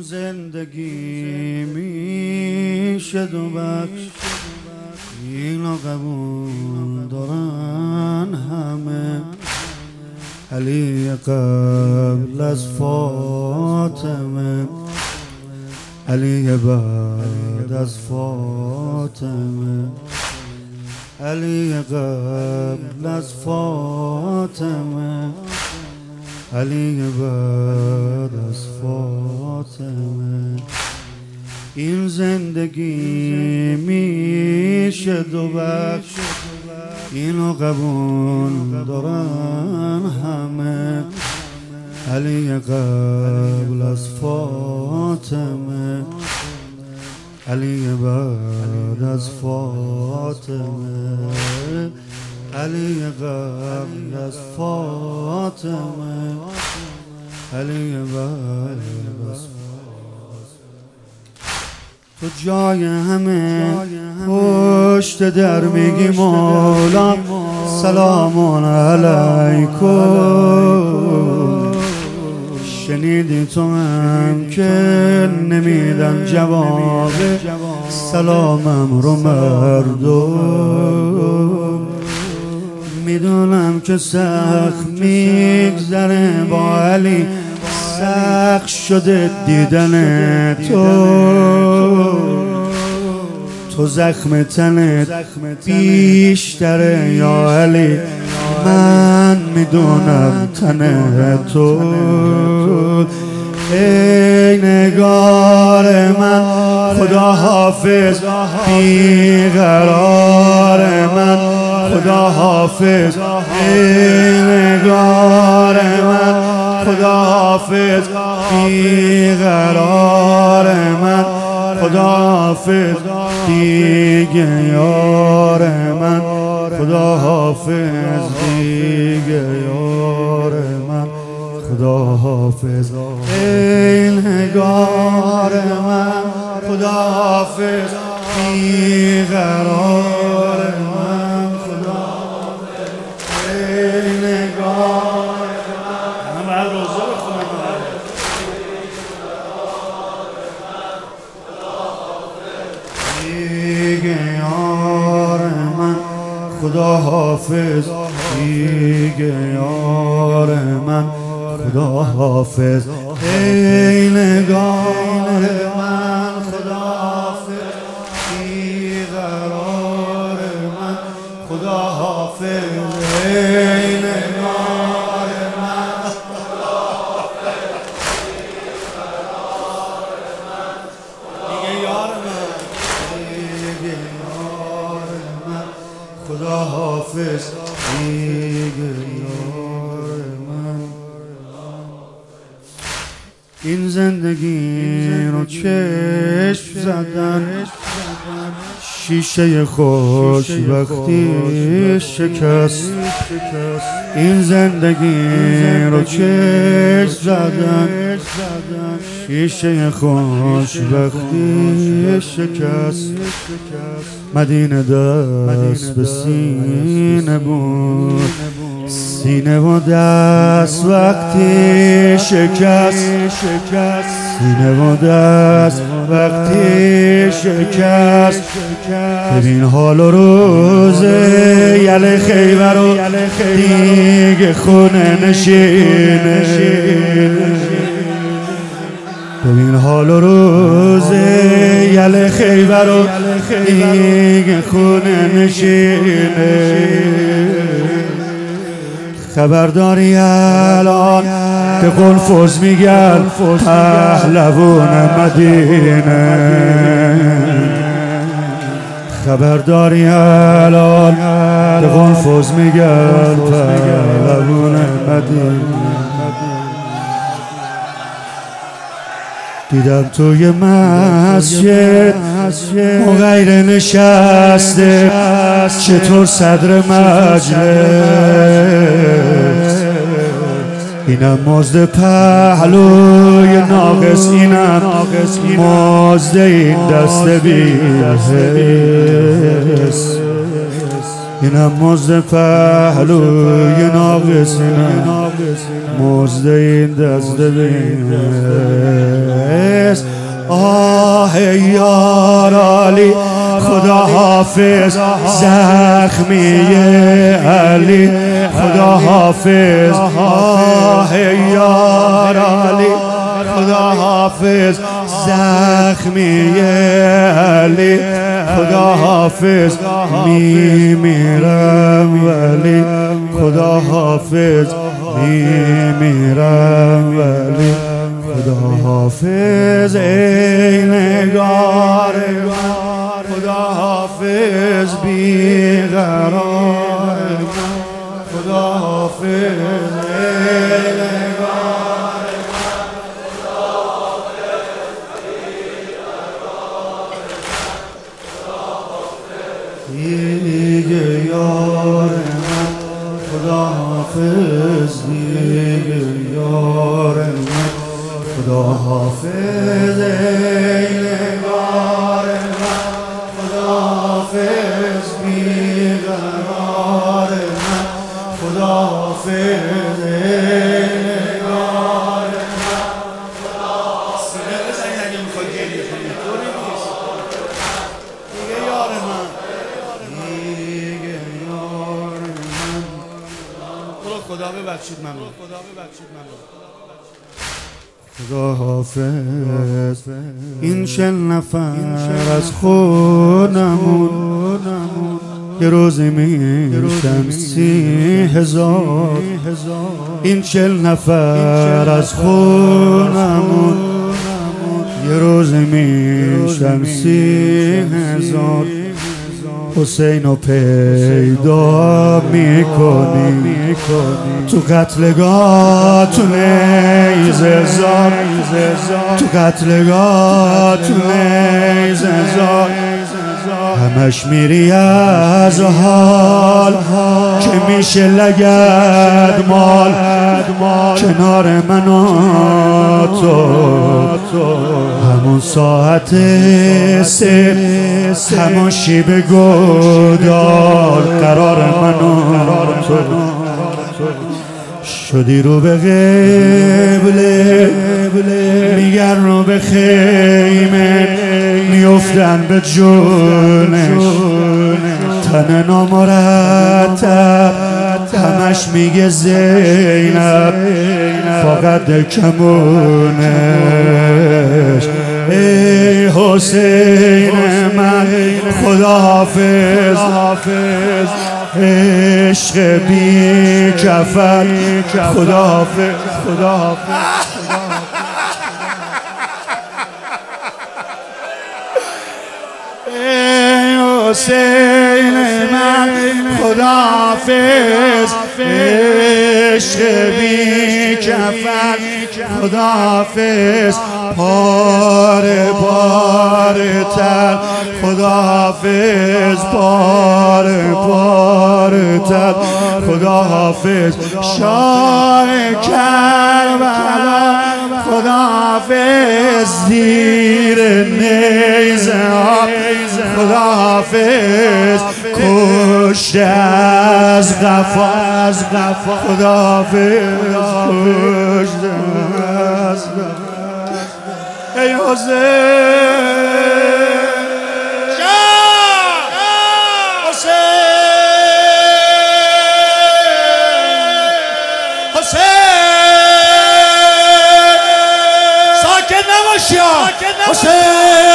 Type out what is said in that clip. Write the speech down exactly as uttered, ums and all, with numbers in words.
زندگی میشه دو بخش، اینو قبول دارن همه. علی قبل از فاطمه، علی بعد از فاطمه، علی قبل از فاطمه، علی بعد از فاطمه. این زندگی میشه دو بخش، اینو قبول دارن همه. علی قبل از فاطمه، علی بعد از فاطمه، علی قبل از فاطمه، علی بعد از فاطمه. تو جای همه پشت در میگی مولا سلام علیکم. شنیدی تو هم که نمیدن جواب سلامم رو مردم. میدونم که سخت میگذره با علی، سخت شده دیدن تو. تو زخم تنت بیشتره یا علی، من میدونم تن تو. ای نگار من خدا حافظ، بیقرار من خدا حافظ. ای نگار من خدا حافظ، بیقرار من خدا حافظ. دیگه یار من خدا حافظ، دیگه یار من خدا حافظ. ای نگار من خدا حافظ، بیقرار من خدا حافظ. ای نگار من من روزه بخونم دیگه یار من خدا حافظ، دیگه یار من خدا حافظ. ای نگار من خدا حافظ، بیقرار من خدا حافظ. ای نگار من خدا حافظ، بیقرار من دیگه یار من، دیگه یار من خدا حافظ، دیگه یار من. این زندگی رو چشم زدن، شیشه خوشبختی شکست. این زندگی رو چشم زدن، شیشه خوشبختی شکست. مدینه دست به سینه بود، سینه و دست وقتی شکست. سینه و دست وقتی شکست. ببین حال و روز یل خیبر و دیگه خونه نشینه. ببین حال و روز یل خیبر و دیگه خونه نشینه. خبرداری الان به قنفذ میگن پهلوان مدینه. خبرداری الان به قنفذ میگن پهلوان مدینه. دیدم توی مسجد مغیر نشسته، چطور صدر مجلس. اینم مزد پهلوی ناقص، اینم مزد این دست بی حس. اینم مزد پهلوی ناقصینم مزد این دست بیست. آه یار علی خدا حافظ زخمی علی خدا حافظ. آه یار علی خدا حافظ زخمی علی خدا حافظ. می میرم ولی خدا حافظ می میرم ولی خدا حافظ. ای نگار خدا حافظ بیقرار خدا حافظ. ای نگار خدا حافظ بیقرار خدا حافظ. دیگه یار من خدا حافظ دیگه یار من خدا حافظ. ای نگار من خدا حافظ بیقرار من خدا حافظ. ای نگار من خدا حافظ. سینه بزنید اگه میخواد گریه کنید. طوری نیست. دیگه یار من دیگه یار من. خدا ببخشید منو خدا ببخشید منو خدا حافظ. این چل نفر از خونمون یه روزی میشن سی هزار. این چل نفر از خونمون یه روزی میشن سی هزار. حسینو پیدا میکنی تو قتلگاه تو نیزه زار تو قتلگاه تو نیزه زار. همش میری از حال که میشه لگد مال کنار من و تو. همون ساعت سه همون شیب گودال قرار من و تو. شدی رو به قبله میگن رو به خیمه میفتن به جونش. تن نامرتب همش میگه زینب فقط کمونش. ای حسین من خدا حافظ عشق بی کفن خدا حافظ خدا حافظ. ای حسین من خدا حافظ عشق بی کفن خدا حافظ. پاره پاره تر خدا حافظ پاره پاره تر خدا حافظ. شاه کربلا خدا حافظ زیر نیزه ها خدا حافظ. کشته از غفا از غفا خدا حافظ کشته از غفا. ای حسین حسین حسین ساکت نباش یا حسین.